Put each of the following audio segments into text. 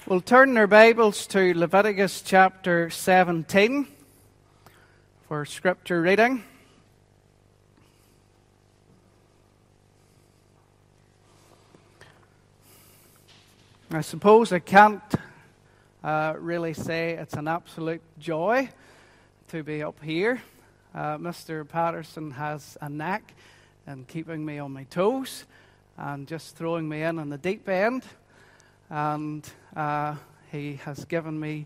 We'll turn our Bibles to Leviticus chapter 17 for scripture reading. I suppose I can't really say it's an absolute joy to be up here. Mr. Patterson has a knack in keeping me on my toes and just throwing me in on the deep end. And he has given me,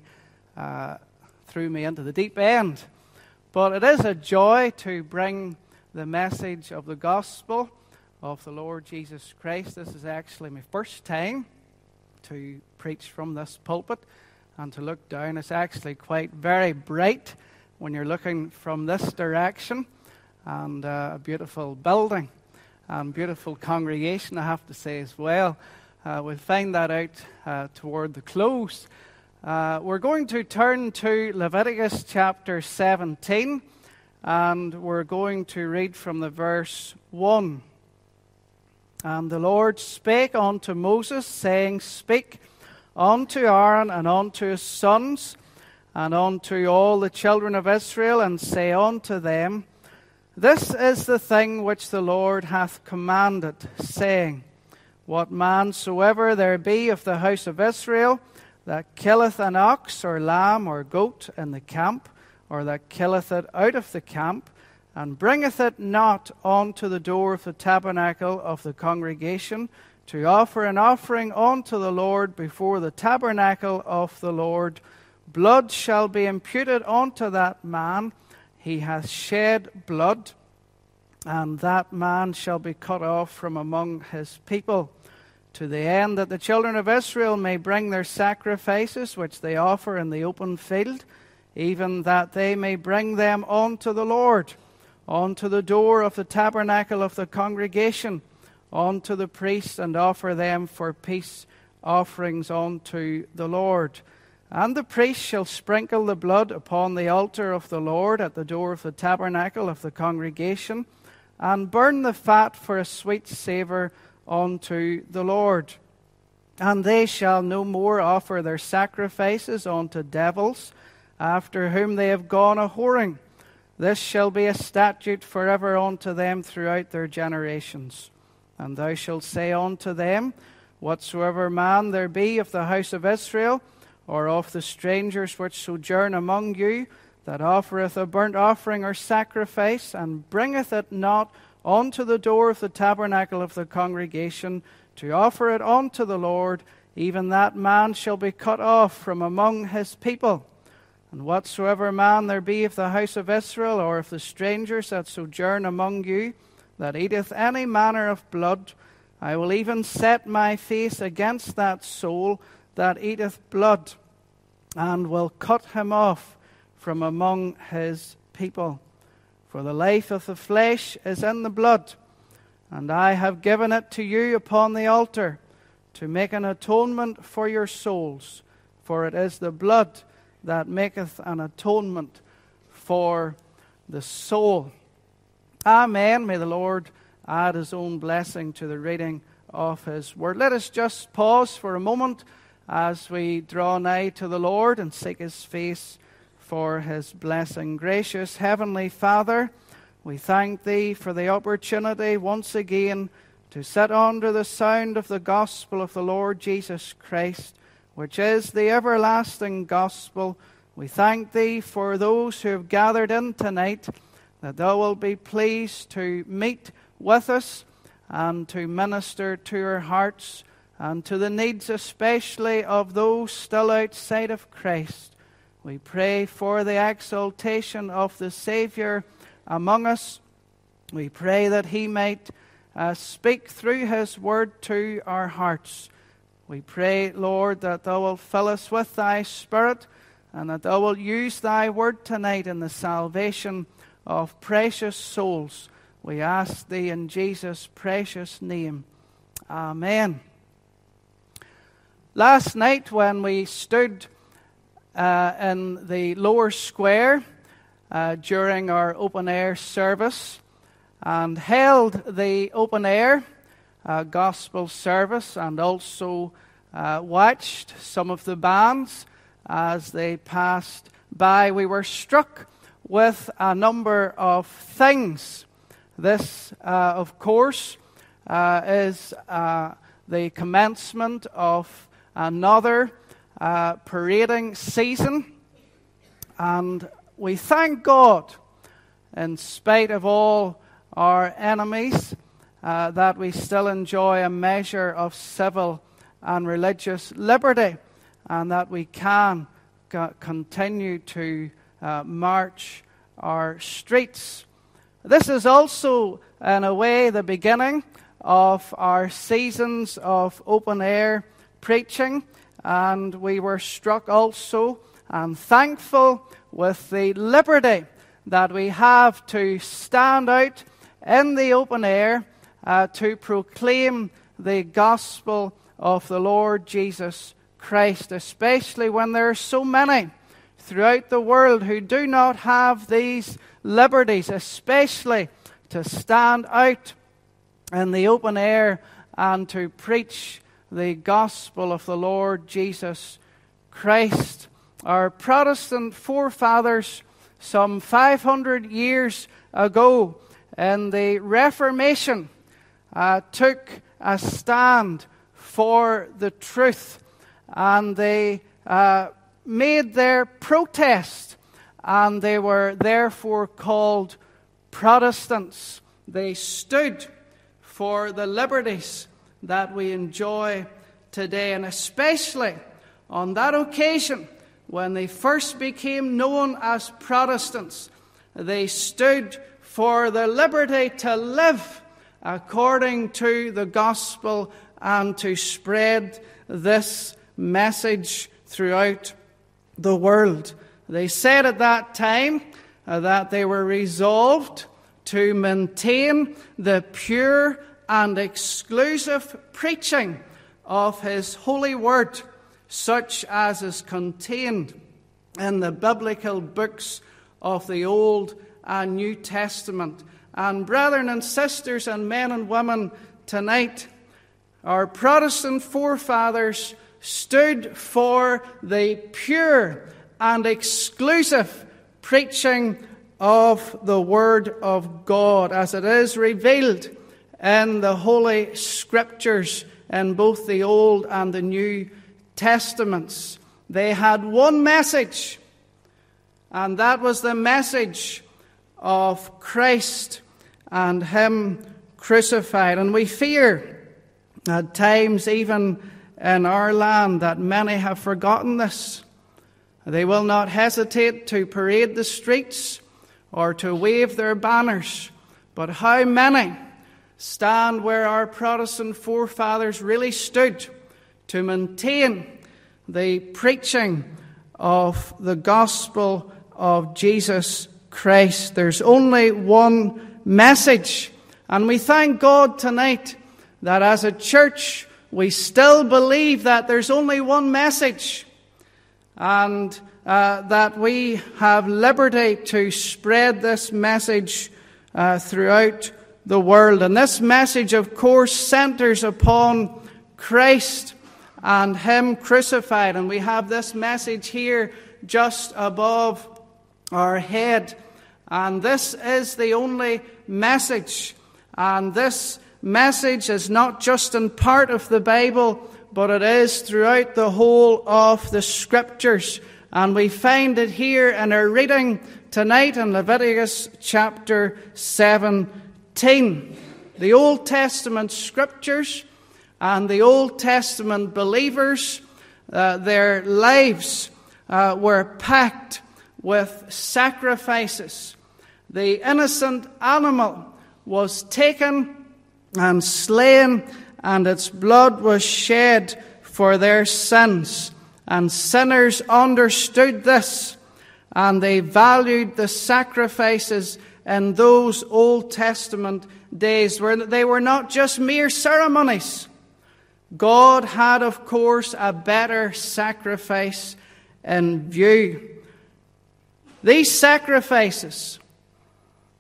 threw me into the deep end. But it is a joy to bring the message of the gospel of the Lord Jesus Christ. This is actually my first time to preach from this pulpit and to look down. It's actually very bright when you're looking from this direction, and a beautiful building and beautiful congregation, I have to say as well. We'll find that out toward the close. We're going to turn to Leviticus chapter 17, and we're going to read from the verse 1. And the Lord spake unto Moses, saying, Speak unto Aaron and unto his sons, and unto all the children of Israel, and say unto them, This is the thing which the Lord hath commanded, saying, What man soever there be of the house of Israel that killeth an ox or lamb or goat in the camp, or that killeth it out of the camp, and bringeth it not unto the door of the tabernacle of the congregation, to offer an offering unto the Lord before the tabernacle of the Lord, blood shall be imputed unto that man. He hath shed blood, and that man shall be cut off from among his people, to the end that the children of Israel may bring their sacrifices which they offer in the open field, even that they may bring them unto the Lord, unto the door of the tabernacle of the congregation, unto the priest, and offer them for peace offerings unto the Lord. And the priest shall sprinkle the blood upon the altar of the Lord at the door of the tabernacle of the congregation, and burn the fat for a sweet savour unto the Lord. And they shall no more offer their sacrifices unto devils, after whom they have gone a whoring. This shall be a statute forever unto them throughout their generations. And thou shalt say unto them, Whatsoever man there be of the house of Israel, or of the strangers which sojourn among you, that offereth a burnt offering or sacrifice, and bringeth it not unto the door of the tabernacle of the congregation, to offer it unto the Lord, even that man shall be cut off from among his people. And whatsoever man there be of the house of Israel, or of the strangers that sojourn among you, that eateth any manner of blood, I will even set my face against that soul that eateth blood, and will cut him off from among his people. For the life of the flesh is in the blood, and I have given it to you upon the altar, to make an atonement for your souls. For it is the blood that maketh an atonement for the soul. Amen. May the Lord add his own blessing to the reading of his word. Let us just pause for a moment as we draw nigh to the Lord and seek his face for his blessing. Gracious Heavenly Father, we thank thee for the opportunity once again to sit under the sound of the gospel of the Lord Jesus Christ, which is the everlasting gospel. We thank thee for those who have gathered in tonight, that thou wilt be pleased to meet with us and to minister to our hearts and to the needs especially of those still outside of Christ. We pray for the exaltation of the Savior among us. We pray that he might speak through his word to our hearts. We pray, Lord, that thou wilt fill us with thy Spirit, and that thou wilt use thy word tonight in the salvation of precious souls. We ask thee in Jesus' precious name. Amen. Last night when we stood in the lower square during our open air service and held the open air gospel service, and also watched some of the bands as they passed by, we were struck with a number of things. This, of course, is the commencement of another parading season. And we thank God, in spite of all our enemies, that we still enjoy a measure of civil and religious liberty, and that we can continue to march our streets. This is also, in a way, the beginning of our seasons of open-air preaching, and we were struck also and thankful with the liberty that we have to stand out in the open air to proclaim the gospel of the Lord Jesus Christ, especially when there are so many throughout the world who do not have these liberties, especially to stand out in the open air and to preach the gospel of the Lord Jesus Christ. Our Protestant forefathers, some 500 years ago in the Reformation, took a stand for the truth, and they made their protest, and they were therefore called Protestants. They stood for the liberties that we enjoy today, and especially on that occasion when they first became known as Protestants, they stood for the liberty to live according to the gospel and to spread this message throughout the world. They said at that time that they were resolved to maintain the pure and exclusive preaching of His holy word, such as is contained in the biblical books of the Old and New Testament. And brethren and sisters and men and women, tonight, our Protestant forefathers stood for the pure and exclusive preaching of the Word of God, as it is revealed in the Holy Scriptures in both the Old and the New Testaments. They had one message, and that was the message of Christ and Him crucified. And we fear at times, even in our land, that many have forgotten this. They will not hesitate to parade the streets or to wave their banners. But how many stand where our Protestant forefathers really stood to maintain the preaching of the gospel of Jesus Christ? There's only one message. And we thank God tonight that as a church we still believe that there's only one message, and that we have liberty to spread this message throughout the world. And this message, of course, centers upon Christ and Him crucified. And we have this message here just above our head. And this is the only message. And this message is not just in part of the Bible, but it is throughout the whole of the Scriptures. And we find it here in our reading tonight in Leviticus chapter 17. The Old Testament Scriptures and the Old Testament believers, their lives were packed with sacrifices. The innocent animal was taken and slain, and its blood was shed for their sins. And sinners understood this, and they valued the sacrifices in those Old Testament days, where they were not just mere ceremonies. God had, of course, a better sacrifice in view. These sacrifices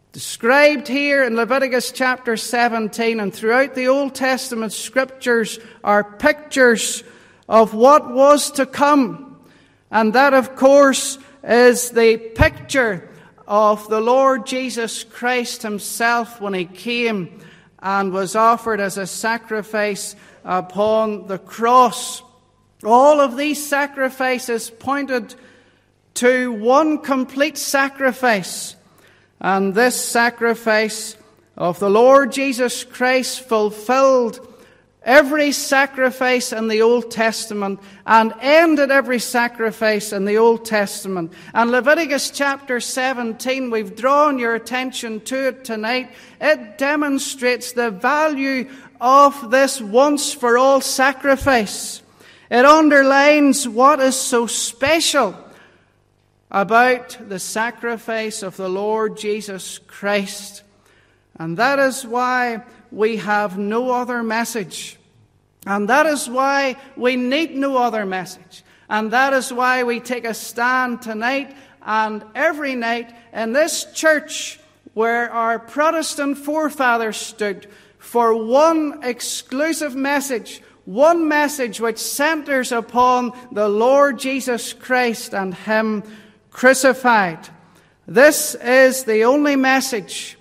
Described here in Leviticus chapter 17 and throughout the Old Testament scriptures are pictures of what was to come. And that, of course, is the picture of the Lord Jesus Christ himself when he came and was offered as a sacrifice upon the cross. All of these sacrifices pointed to one complete sacrifice. And this sacrifice of the Lord Jesus Christ fulfilled every sacrifice in the Old Testament and ended every sacrifice in the Old Testament. And Leviticus chapter 17, we've drawn your attention to it tonight. It demonstrates the value of this once-for-all sacrifice. It underlines what is so special about the sacrifice of the Lord Jesus Christ. And that is why we have no other message. And that is why we need no other message. And that is why we take a stand tonight and every night in this church where our Protestant forefathers stood for one exclusive message, one message which centers upon the Lord Jesus Christ and him crucified. This is the only message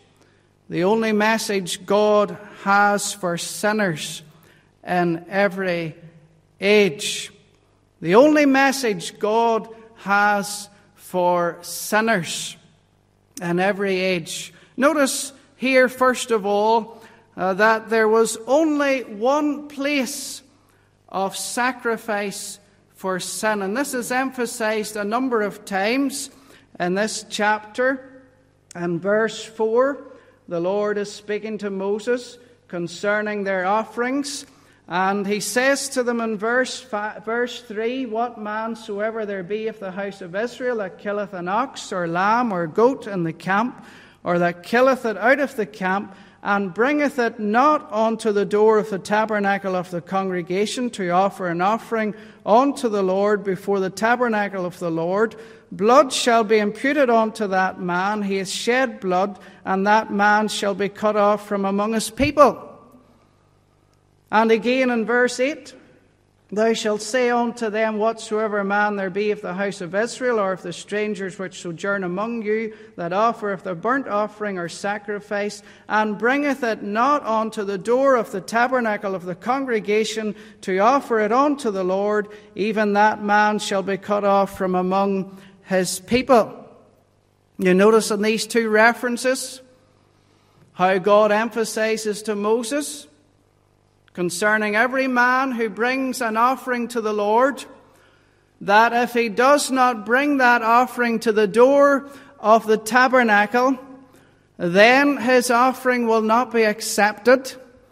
God has for sinners in every age. The only message God has for sinners in every age. Notice here, first of all, that there was only one place of sacrifice for sin. And this is emphasized a number of times in this chapter. In verse 4, the Lord is speaking to Moses concerning their offerings. And he says to them in verse 3, What man soever there be of the house of Israel that killeth an ox or lamb or goat in the camp, or that killeth it out of the camp, and bringeth it not unto the door of the tabernacle of the congregation to offer an offering unto the Lord before the tabernacle of the Lord, blood shall be imputed unto that man. He has shed blood, and that man shall be cut off from among his people. And again in verse 8, Thou shalt say unto them, Whatsoever man there be of the house of Israel, or of the strangers which sojourn among you, that offereth a burnt offering or sacrifice, and bringeth it not unto the door of the tabernacle of the congregation to offer it unto the Lord, even that man shall be cut off from among his people. You notice in these two references how God emphasizes to Moses concerning every man who brings an offering to the Lord, that if he does not bring that offering to the door of the tabernacle, then his offering will not be accepted.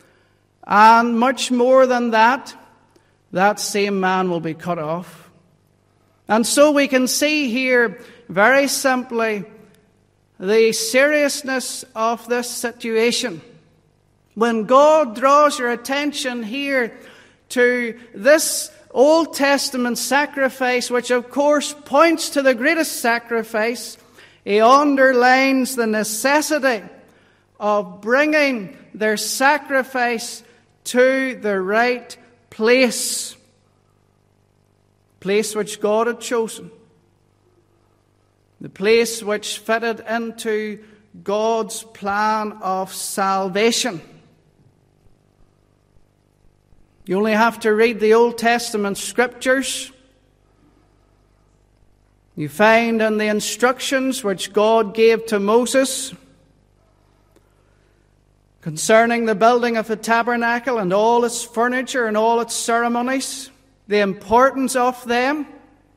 And much more than that, that same man will be cut off. And so we can see here very simply the seriousness of this situation. When God draws your attention here to this Old Testament sacrifice, which of course points to the greatest sacrifice, he underlines the necessity of bringing their sacrifice to the right place which God had chosen, the place which fitted into God's plan of salvation. You only have to read the Old Testament scriptures. You find in the instructions which God gave to Moses concerning the building of the tabernacle and all its furniture and all its ceremonies, the importance of them,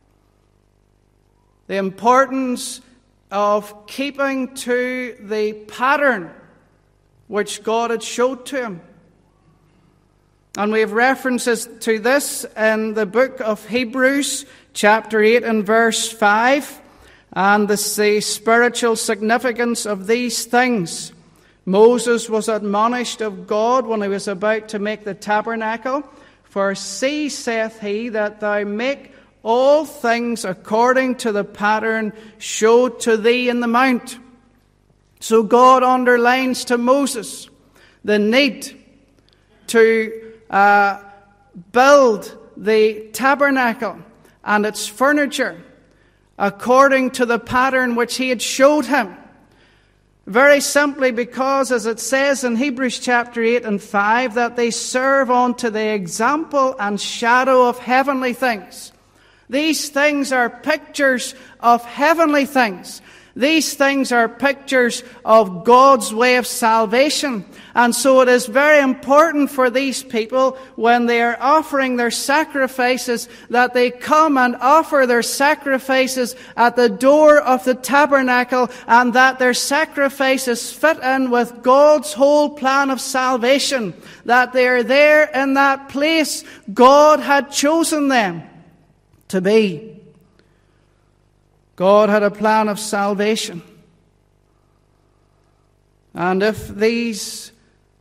the importance of keeping to the pattern which God had showed to him. And we have references to this in the book of Hebrews, chapter 8 and verse 5. And the spiritual significance of these things. Moses was admonished of God when he was about to make the tabernacle. For see, saith he, that thou make all things according to the pattern showed to thee in the mount. So God underlines to Moses the need to build the tabernacle and its furniture according to the pattern which he had showed him. Very simply because, as it says in Hebrews chapter 8 and 5, that they serve unto the example and shadow of heavenly things. These things are pictures of heavenly things. These things are pictures of God's way of salvation. And so it is very important for these people, when they are offering their sacrifices, that they come and offer their sacrifices at the door of the tabernacle, and that their sacrifices fit in with God's whole plan of salvation. That they are there in that place God had chosen them to be. God had a plan of salvation. And if these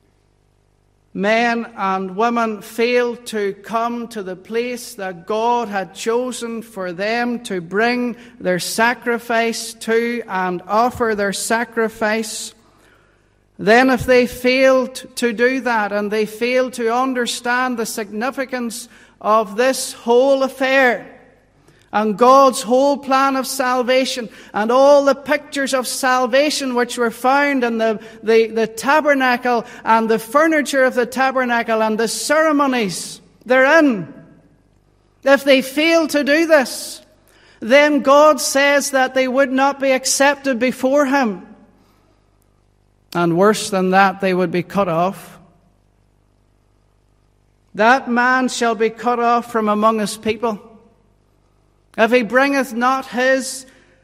men and women failed to come to the place that God had chosen for them to bring their sacrifice to and offer their sacrifice, then if they failed to do that, and they failed to understand the significance of this whole affair, and God's whole plan of salvation, and all the pictures of salvation which were found in the tabernacle, and the furniture of the tabernacle, and the ceremonies therein, if they fail to do this, then God says that they would not be accepted before Him. And worse than that, they would be cut off. That man shall be cut off from among his people, if he bringeth not his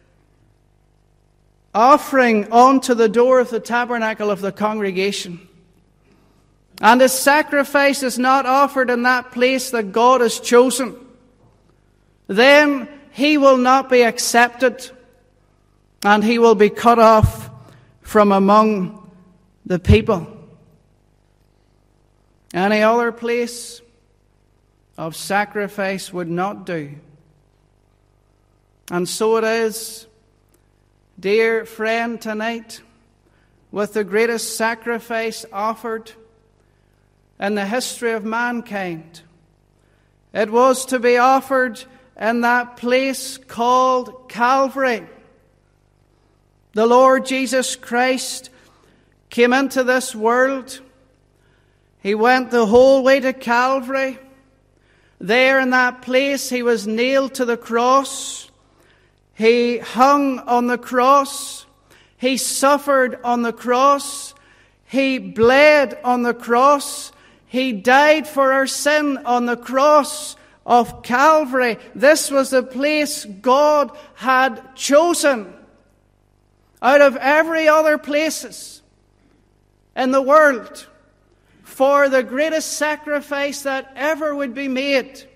offering unto the door of the tabernacle of the congregation, and his sacrifice is not offered in that place that God has chosen, then he will not be accepted, and he will be cut off from among the people. Any other place of sacrifice would not do. And so it is, dear friend, tonight, with the greatest sacrifice offered in the history of mankind. It was to be offered in that place called Calvary. The Lord Jesus Christ came into this world. He went the whole way to Calvary. There in that place he was nailed to the cross. He hung on the cross. He suffered on the cross. He bled on the cross. He died for our sin on the cross of Calvary. This was the place God had chosen out of every other places in the world for the greatest sacrifice that ever would be made.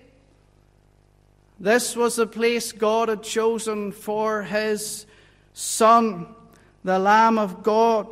This was the place God had chosen for His Son, the Lamb of God,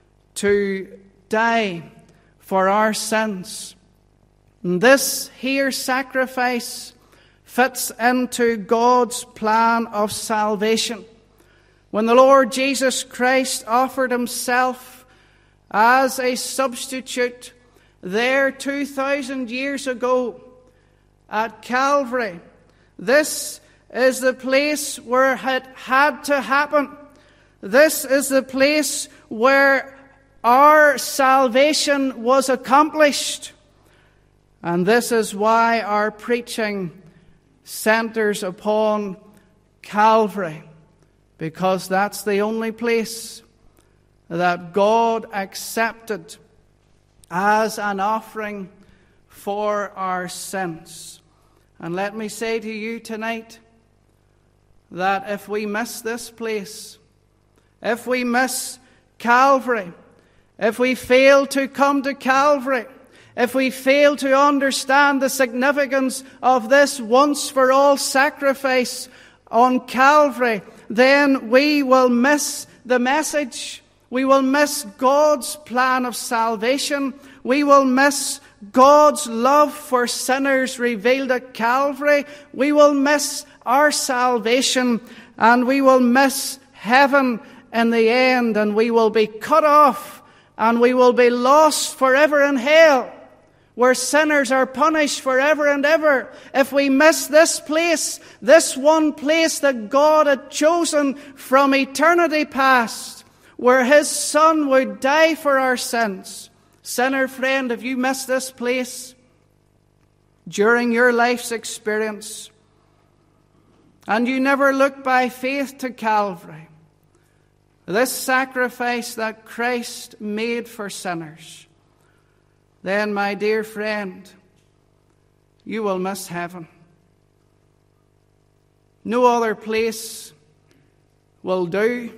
to die for our sins. And this here sacrifice fits into God's plan of salvation. When the Lord Jesus Christ offered Himself as a substitute there 2,000 years ago at Calvary, this is the place where it had to happen. This is the place where our salvation was accomplished. And this is why our preaching centers upon Calvary, because that's the only place that God accepted as an offering for our sins. And let me say to you tonight that if we miss this place, if we miss Calvary, if we fail to come to Calvary, if we fail to understand the significance of this once-for-all sacrifice on Calvary, then we will miss the message. We will miss God's plan of salvation. We will miss God's love for sinners revealed at Calvary. We will miss our salvation, and we will miss heaven in the end, and we will be cut off, and we will be lost forever in hell, where sinners are punished forever and ever. If we miss this place, this one place that God had chosen from eternity past, where His Son would die for our sins. Sinner friend, if you miss this place during your life's experience, and you never look by faith to Calvary, this sacrifice that Christ made for sinners, then, my dear friend, you will miss heaven. No other place will do.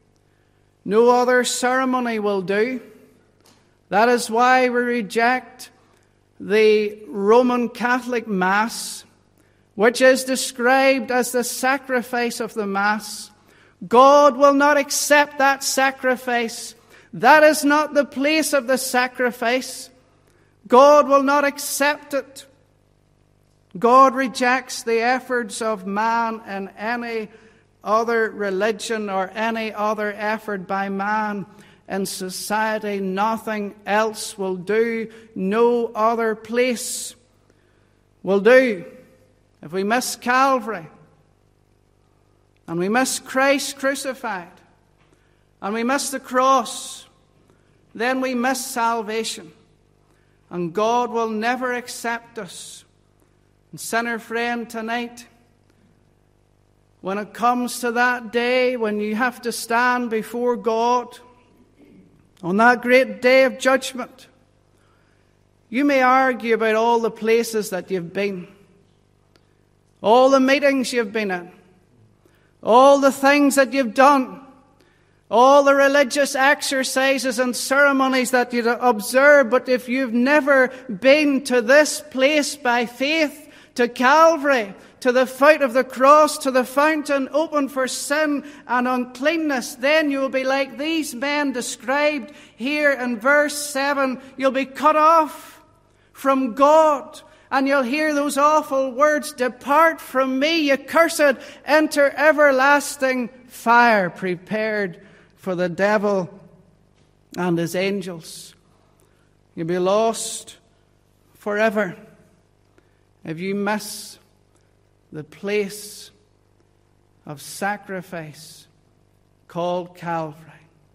No other ceremony will do. That is why we reject the Roman Catholic Mass, which is described as the sacrifice of the Mass. God will not accept that sacrifice. That is not the place of the sacrifice. God will not accept it. God rejects the efforts of man in any other religion or any other effort by man in society. Nothing else will do. No other place will do. If we miss Calvary, and we miss Christ crucified, and we miss the cross, then we miss salvation. And God will never accept us. And sinner friend, tonight, when it comes to that day when you have to stand before God, on that great day of judgment, you may argue about all the places that you've been, all the meetings you've been in, all the things that you've done, all the religious exercises and ceremonies that you observe. But if you've never been to this place by faith, to Calvary, to the foot of the cross, to the fountain open for sin and uncleanness, then you will be like these men described here in verse 7. You'll be cut off from God, and you'll hear those awful words, "Depart from me, you cursed, enter everlasting fire, prepared for the devil and his angels." You'll be lost forever if you miss the place of sacrifice called Calvary.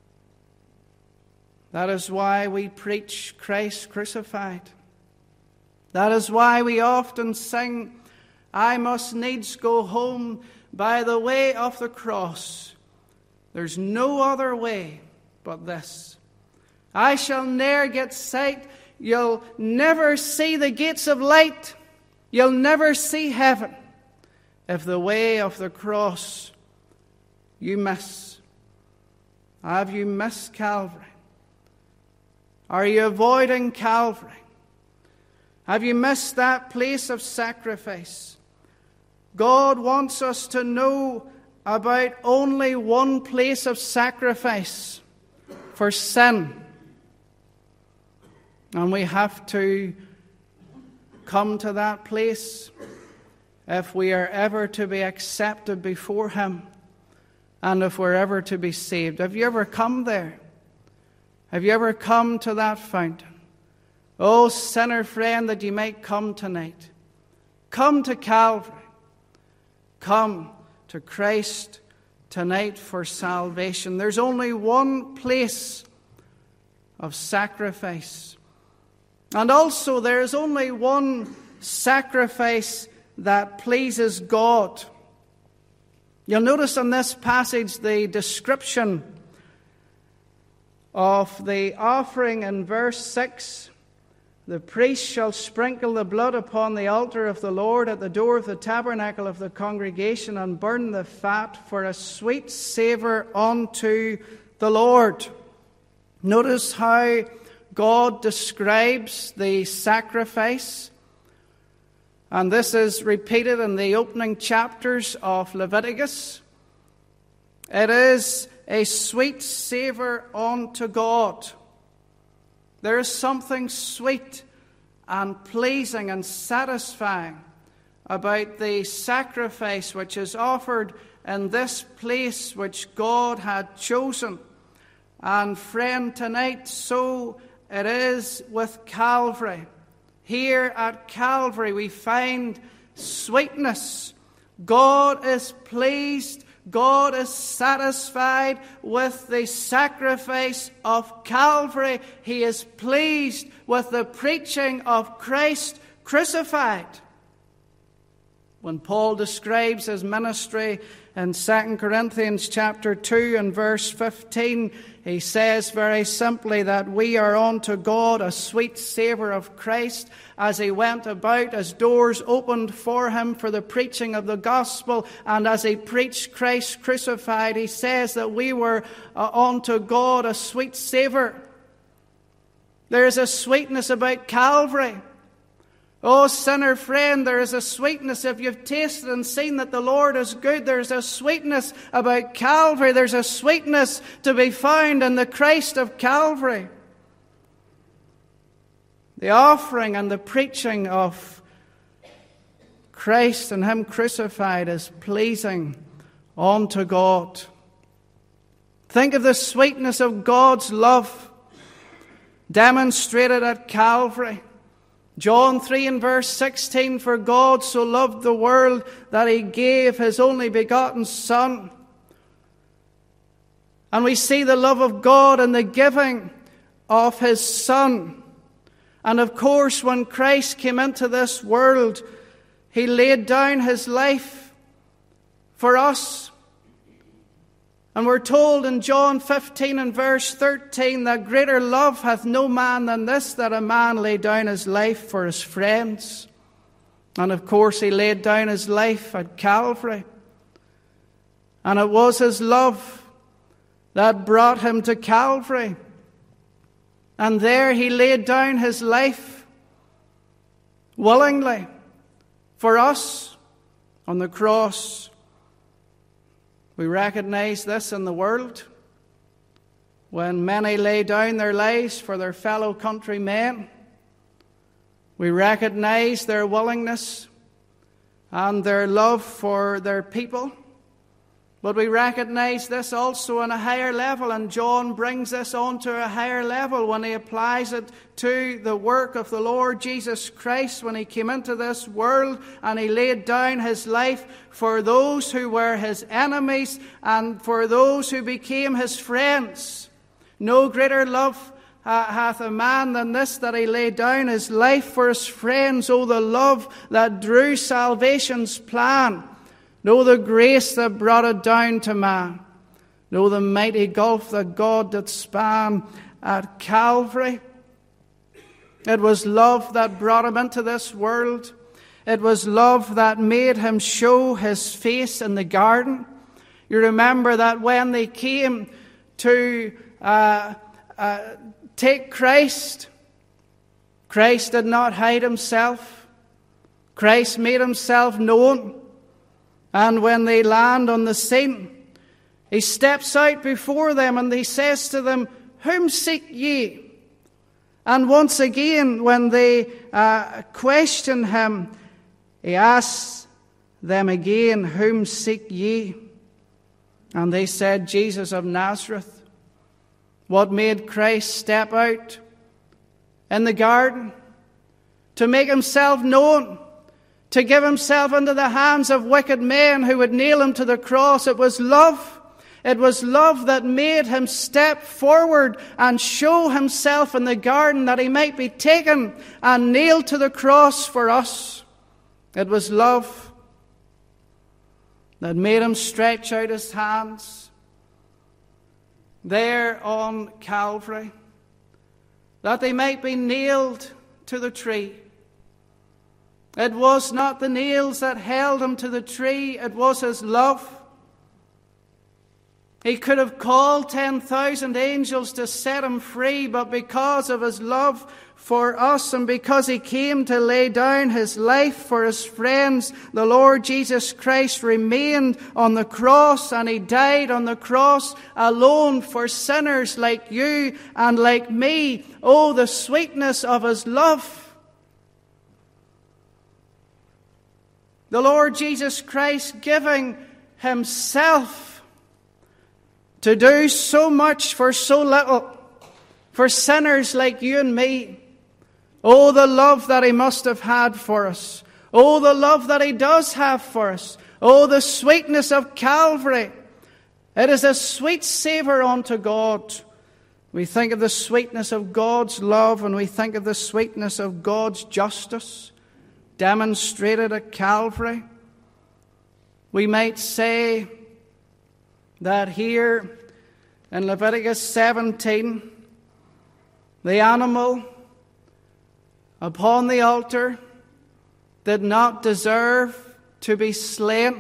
That is why we preach Christ crucified. That is why we often sing, "I must needs go home by the way of the cross. There's no other way but this. I shall ne'er get sight. You'll never see the gates of light. You'll never see heaven if the way of the cross you miss." Have you missed Calvary? Are you avoiding Calvary? Have you missed that place of sacrifice? God wants us to know about only one place of sacrifice for sin. And we have to come to that place if we are ever to be accepted before Him, and if we're ever to be saved. Have you ever come there? Have you ever come to that fountain? Oh, sinner friend, that you might come tonight. Come to Calvary. Come to Christ tonight for salvation. There's only one place of sacrifice. And also there is only one sacrifice that pleases God. You'll notice in this passage the description of the offering in verse 6. "The priest shall sprinkle the blood upon the altar of the Lord at the door of the tabernacle of the congregation and burn the fat for a sweet savour unto the Lord." Notice how God describes the sacrifice. And this is repeated in the opening chapters of Leviticus. It is a sweet savour unto God. There is something sweet and pleasing and satisfying about the sacrifice which is offered in this place which God had chosen. And friend, tonight, so it is with Calvary. Here at Calvary we find sweetness. God is pleased, God is satisfied with the sacrifice of Calvary. He is pleased with the preaching of Christ crucified. When Paul describes his ministry in 2 Corinthians chapter 2 and verse 15, he says very simply that we are unto God a sweet savour of Christ as he went about, as doors opened for him for the preaching of the gospel, and as he preached Christ crucified, he says that we were unto God a sweet savour. There is a sweetness about Calvary. Oh, sinner friend, there is a sweetness. If you've tasted and seen that the Lord is good, there's a sweetness about Calvary. There's a sweetness to be found in the Christ of Calvary. The offering and the preaching of Christ and Him crucified is pleasing unto God. Think of the sweetness of God's love demonstrated at Calvary. John 3 and verse 16, for God so loved the world that He gave His only begotten Son. And we see the love of God in the giving of His Son. And of course, when Christ came into this world, He laid down His life for us. And we're told in John 15 and verse 13 that greater love hath no man than this, that a man lay down his life for his friends. And of course He laid down His life at Calvary. And it was His love that brought Him to Calvary. And there He laid down His life willingly for us on the cross. We recognize this in the world when many lay down their lives for their fellow countrymen. We recognize their willingness and their love for their people. But we recognize this also on a higher level, and John brings this on to a higher level when he applies it to the work of the Lord Jesus Christ when He came into this world and He laid down His life for those who were His enemies and for those who became His friends. No greater love hath a man than this, that he laid down his life for his friends. Oh, the love that drew salvation's plan. Know the grace that brought it down to man. Know the mighty gulf that God did span at Calvary. It was love that brought Him into this world. It was love that made Him show His face in the garden. You remember that when they came to take Christ, Christ did not hide Himself. Christ made Himself known. And when they land on the scene, He steps out before them and He says to them, whom seek ye? And once again, when they question Him, He asks them again, whom seek ye? And they said, Jesus of Nazareth. What made Christ step out in the garden? To make Himself known. To give Himself into the hands of wicked men who would nail Him to the cross. It was love. It was love that made Him step forward and show Himself in the garden that He might be taken and nailed to the cross for us. It was love that made Him stretch out His hands there on Calvary, that they might be nailed to the tree. It was not the nails that held Him to the tree, it was His love. He could have called 10,000 angels to set Him free, but because of His love for us and because He came to lay down His life for His friends, the Lord Jesus Christ remained on the cross, and He died on the cross alone for sinners like you and like me. Oh, the sweetness of His love. The Lord Jesus Christ giving himself to do so much for so little, for sinners like you and me. Oh, the love that he must have had for us. Oh, the love that he does have for us. Oh, the sweetness of Calvary. It is a sweet savour unto God. We think of the sweetness of God's love, and we think of the sweetness of God's justice demonstrated at Calvary. We might say that here in Leviticus 17, the animal upon the altar did not deserve to be slain.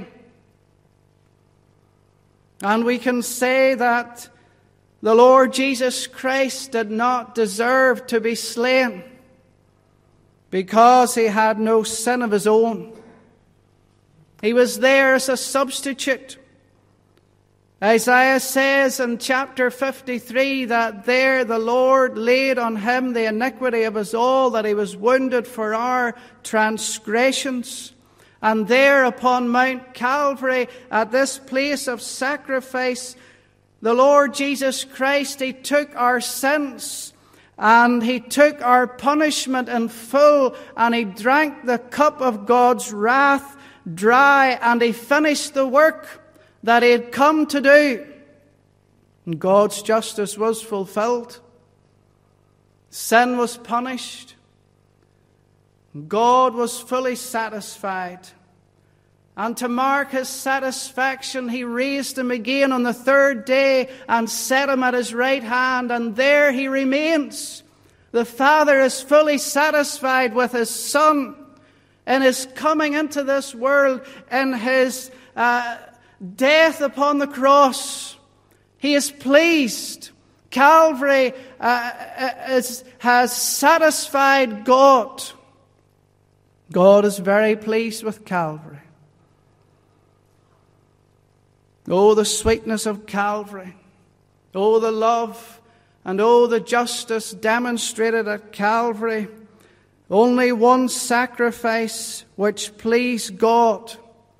And we can say that the Lord Jesus Christ did not deserve to be slain because he had no sin of his own. He was there as a substitute. Isaiah says in chapter 53 that there the Lord laid on him the iniquity of us all, that he was wounded for our transgressions. And there upon Mount Calvary, at this place of sacrifice, the Lord Jesus Christ, he took our sins and he took our punishment in full, and he drank the cup of God's wrath dry, and he finished the work that he had come to do. And God's justice was fulfilled. Sin was punished. God was fully satisfied. And to mark his satisfaction, he raised him again on the third day and set him at his right hand, and there he remains. The Father is fully satisfied with his Son in his coming into this world, in his death upon the cross. He is pleased. Calvary has satisfied God. God is very pleased with Calvary. Oh, the sweetness of Calvary. Oh, the love and oh, the justice demonstrated at Calvary. Only one sacrifice which pleased God.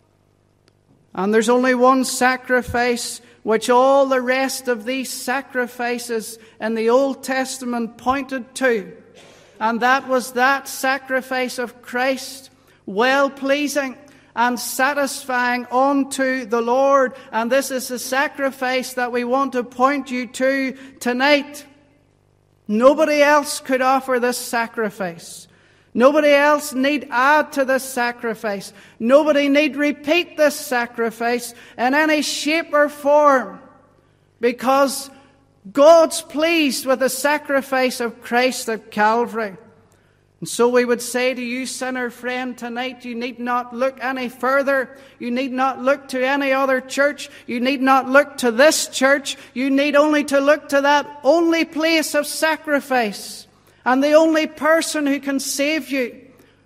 And there's only one sacrifice which all the rest of these sacrifices in the Old Testament pointed to. And that was that sacrifice of Christ, well-pleasing and satisfying unto the Lord. And this is the sacrifice that we want to point you to tonight. Nobody else could offer this sacrifice. Nobody else need add to this sacrifice. Nobody need repeat this sacrifice in any shape or form, because God's pleased with the sacrifice of Christ at Calvary. And so we would say to you, sinner friend, tonight you need not look any further. You need not look to any other church. You need not look to this church. You need only to look to that only place of sacrifice and the only person who can save you.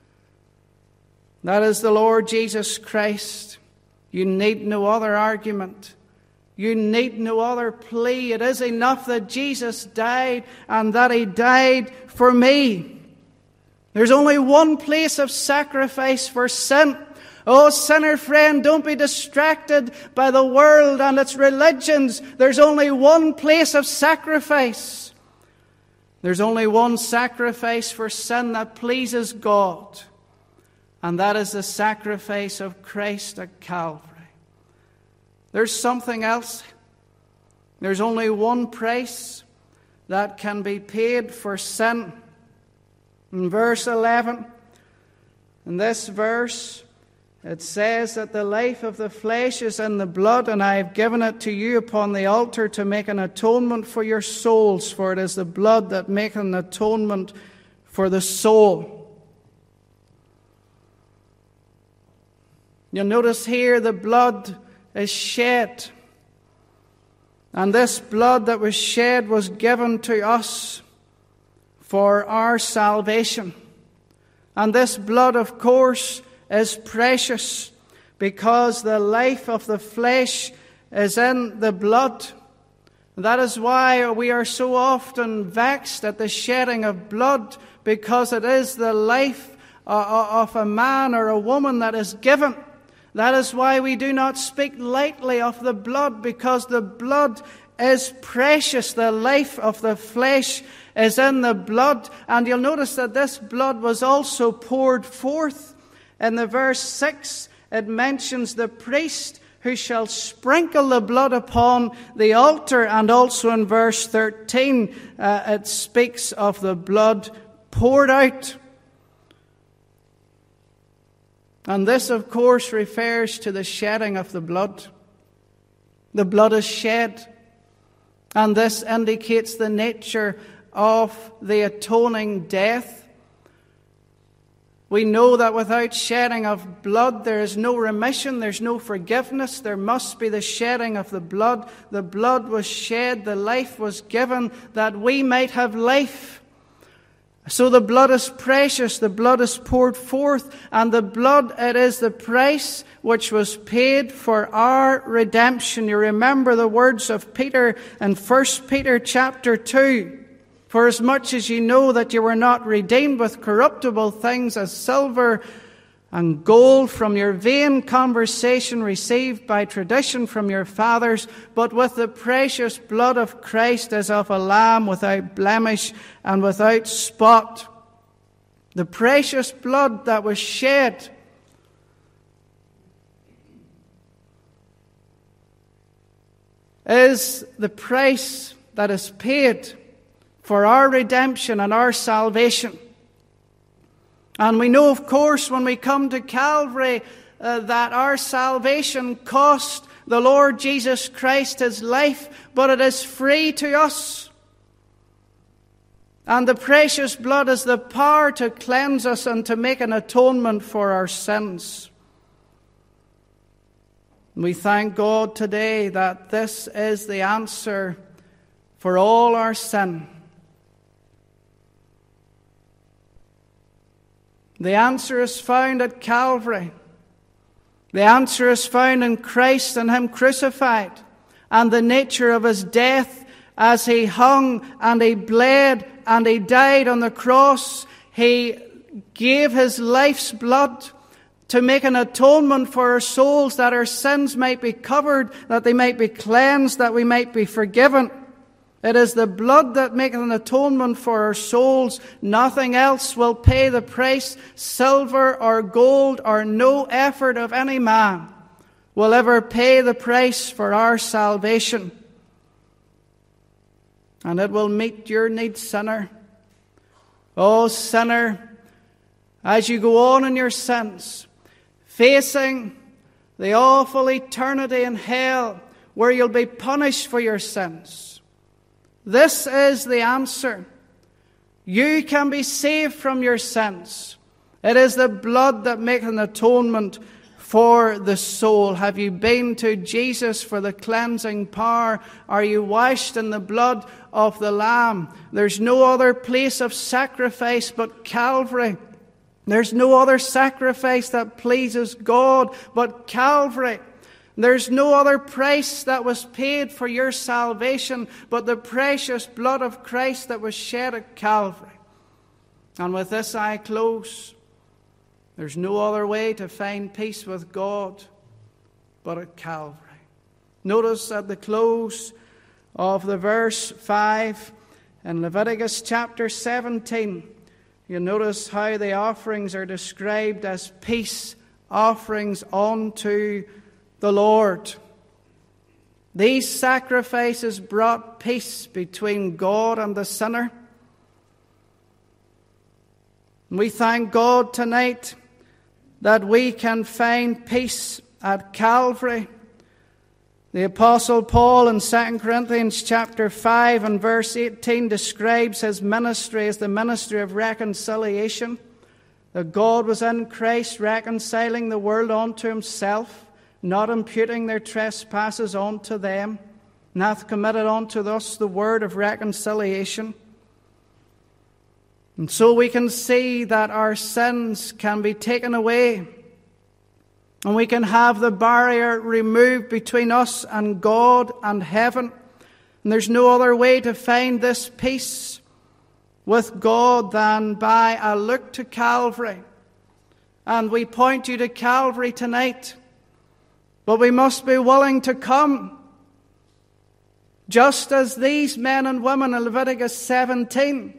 That is the Lord Jesus Christ. You need no other argument. You need no other plea. It is enough that Jesus died and that he died for me. There's only one place of sacrifice for sin. Oh, sinner friend, don't be distracted by the world and its religions. There's only one place of sacrifice. There's only one sacrifice for sin that pleases God. And that is the sacrifice of Christ at Calvary. There's something else. There's only one price that can be paid for sin. In verse 11, in this verse, it says that the life of the flesh is in the blood, and I have given it to you upon the altar to make an atonement for your souls, for it is the blood that maketh an atonement for the soul. You'll notice here the blood is shed. And this blood that was shed was given to us for our salvation. And this blood, of course, is precious because the life of the flesh is in the blood. That is why we are so often vexed at the shedding of blood, because it is the life of a man or a woman that is given. That is why we do not speak lightly of the blood, because the blood is precious. The life of the flesh is in the blood. And you'll notice that this blood was also poured forth. In the verse 6, it mentions the priest who shall sprinkle the blood upon the altar. And also in verse 13, it speaks of the blood poured out. And this, of course, refers to the shedding of the blood. The blood is shed. And this indicates the nature of the atoning death. We know that without shedding of blood, there is no remission, there's no forgiveness. There must be the shedding of the blood. The blood was shed, the life was given, that we might have life. So the blood is precious, the blood is poured forth, and the blood, it is the price which was paid for our redemption. You remember the words of Peter in 1 Peter chapter 2. For as much as ye know that you were not redeemed with corruptible things as silver and gold from your vain conversation received by tradition from your fathers, but with the precious blood of Christ as of a lamb without blemish and without spot. The precious blood that was shed is the price that is paid for our redemption and our salvation. And we know, of course, when we come to Calvary, that our salvation cost the Lord Jesus Christ his life, but it is free to us. And the precious blood is the power to cleanse us and to make an atonement for our sins. We thank God today that this is the answer for all our sin. The answer is found at Calvary. The answer is found in Christ and him crucified, and the nature of his death as he hung and he bled and he died on the cross. He gave his life's blood to make an atonement for our souls, that our sins might be covered, that they might be cleansed, that we might be forgiven. It is the blood that maketh an atonement for our souls. Nothing else will pay the price. Silver or gold or no effort of any man will ever pay the price for our salvation. And it will meet your need, sinner. Oh, sinner, as you go on in your sins, facing the awful eternity in hell where you'll be punished for your sins, this is the answer. You can be saved from your sins. It is the blood that makes an atonement for the soul. Have you been to Jesus for the cleansing power? Are you washed in the blood of the Lamb? There's no other place of sacrifice but Calvary. There's no other sacrifice that pleases God but Calvary. There's no other price that was paid for your salvation but the precious blood of Christ that was shed at Calvary. And with this I close. There's no other way to find peace with God but at Calvary. Notice at the close of the verse 5 in Leviticus chapter 17, you notice how the offerings are described as peace offerings unto the Lord. These sacrifices brought peace between God and the sinner. We thank God tonight that we can find peace at Calvary. The Apostle Paul in 2 Corinthians chapter 5 and verse 18 describes his ministry as the ministry of reconciliation. That God was in Christ reconciling the world unto himself, not imputing their trespasses unto them, and hath committed unto us the word of reconciliation. And so we can see that our sins can be taken away, and we can have the barrier removed between us and God and heaven. And there's no other way to find this peace with God than by a look to Calvary. And we point you to Calvary tonight. But we must be willing to come. Just as these men and women in Leviticus 17,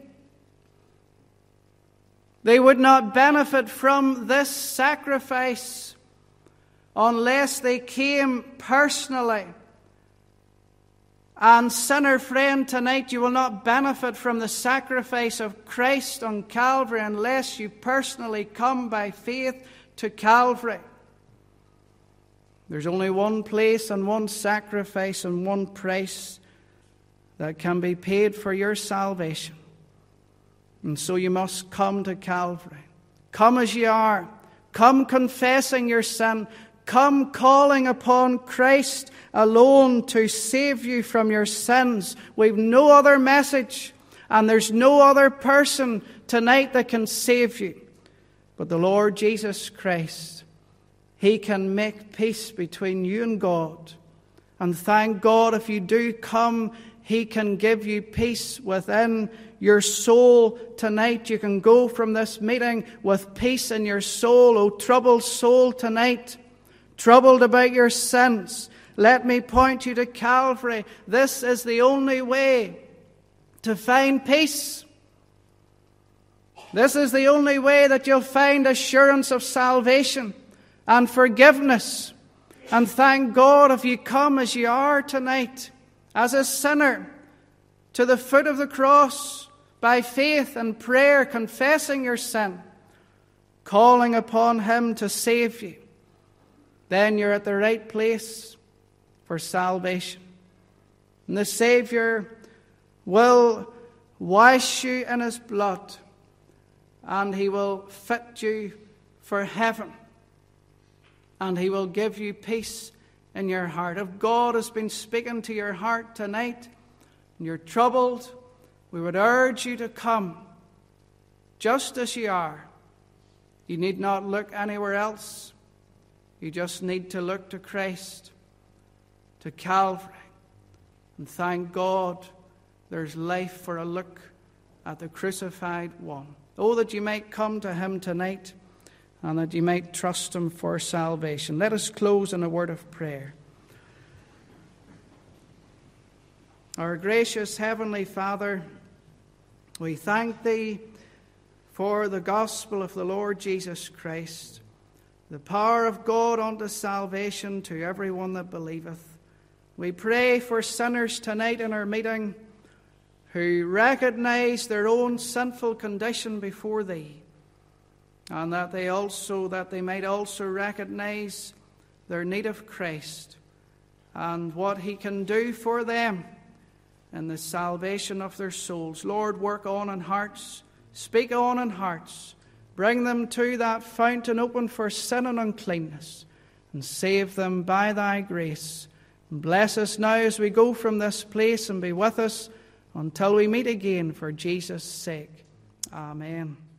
they would not benefit from this sacrifice unless they came personally. And sinner friend, tonight you will not benefit from the sacrifice of Christ on Calvary unless you personally come by faith to Calvary. There's only one place and one sacrifice and one price that can be paid for your salvation. And so you must come to Calvary. Come as you are. Come confessing your sin. Come calling upon Christ alone to save you from your sins. We've no other message, and there's no other person tonight that can save you but the Lord Jesus Christ. He can make peace between you and God. And thank God, if you do come, He can give you peace within your soul tonight. You can go from this meeting with peace in your soul. O troubled soul tonight, troubled about your sins, let me point you to Calvary. This is the only way to find peace. This is the only way that you'll find assurance of salvation and forgiveness. And thank God, if you come as you are tonight, as a sinner, to the foot of the cross, by faith and prayer, confessing your sin, calling upon Him to save you, then you're at the right place for salvation. And the Savior will wash you in His blood, and He will fit you for heaven, and He will give you peace in your heart. If God has been speaking to your heart tonight, and you're troubled, we would urge you to come just as you are. You need not look anywhere else. You just need to look to Christ, to Calvary. And thank God there's life for a look at the crucified one. Oh, that you might come to Him tonight and that you might trust Him for salvation. Let us close in a word of prayer. Our gracious Heavenly Father, we thank Thee for the gospel of the Lord Jesus Christ, the power of God unto salvation to everyone that believeth. We pray for sinners tonight in our meeting who recognize their own sinful condition before Thee, and that they might also recognize their need of Christ and what He can do for them in the salvation of their souls. Lord, work on in hearts, speak on in hearts, bring them to that fountain open for sin and uncleanness, and save them by Thy grace. And bless us now as we go from this place, and be with us until we meet again for Jesus' sake. Amen.